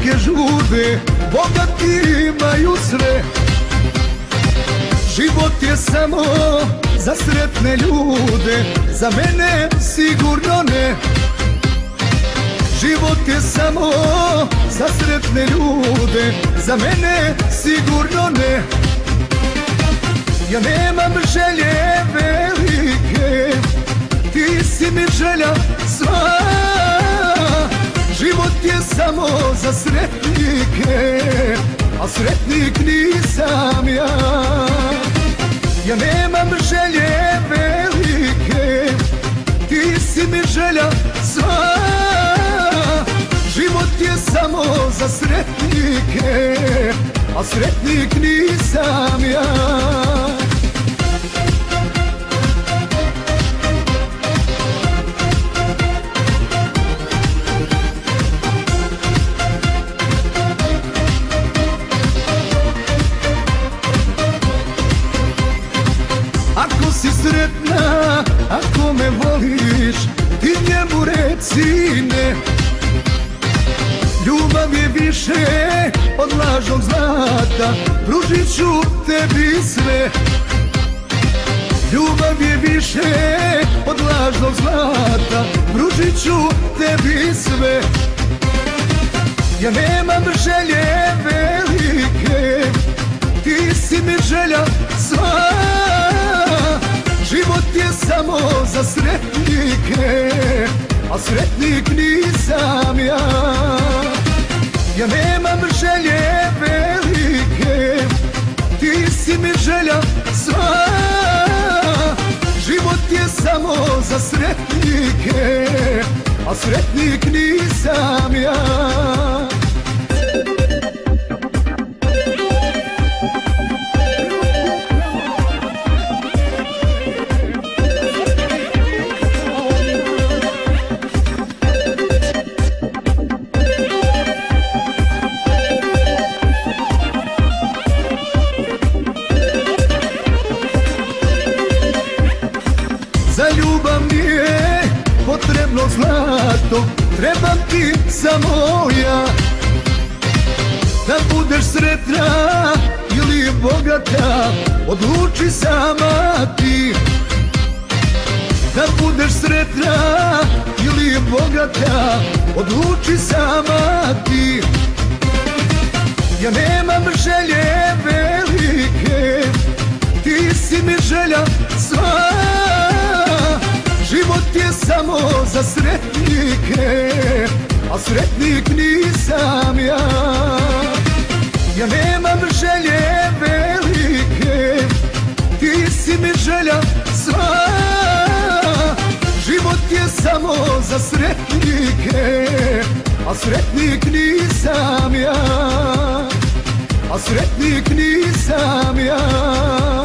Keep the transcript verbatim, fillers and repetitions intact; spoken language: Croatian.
ruke žude, bogati imaju sve. Život je samo za sretne ljude, za mene sigurno ne. Život je samo za sretne ljude, za mene sigurno ne. Ja nemam želje velike, ti si mi želja sva. Život je samo za sretnike, a sretnik nisam ja. Ja nemam želje velike, ti si mi želja sva. Život je samo za sretnike, a sretnik nisam ja. Ako si sretna, ako me voliš, ti njemu reci ne. Ljubav je više od lažnog zlata, pružit ću tebi sve. Ljubav je više od lažnog zlata, pružit ću tebi sve. Ja nemam želje velike, ti si mi želja sva. Život je samo za sretnike, a sretnik nisam ja. Ja nemam želje velike, ti si mi želja sva. Život je samo za sretnike, a sretnik nisam ja. Za ljubav nije potrebno zlato, trebam ti samo ja. Da budeš sretna ili bogata, odluči sama ti. Da budeš sretna ili bogata, odluči sama ti. Ja nemam želje velike, ti si mi želja sva. Život je samo za sretnike, a sretnik nisam ja. Ja nemam želje velike, ti si mi želja sva. Život je samo za sretnike, a sretnik nisam ja. A sretnik nisam ja.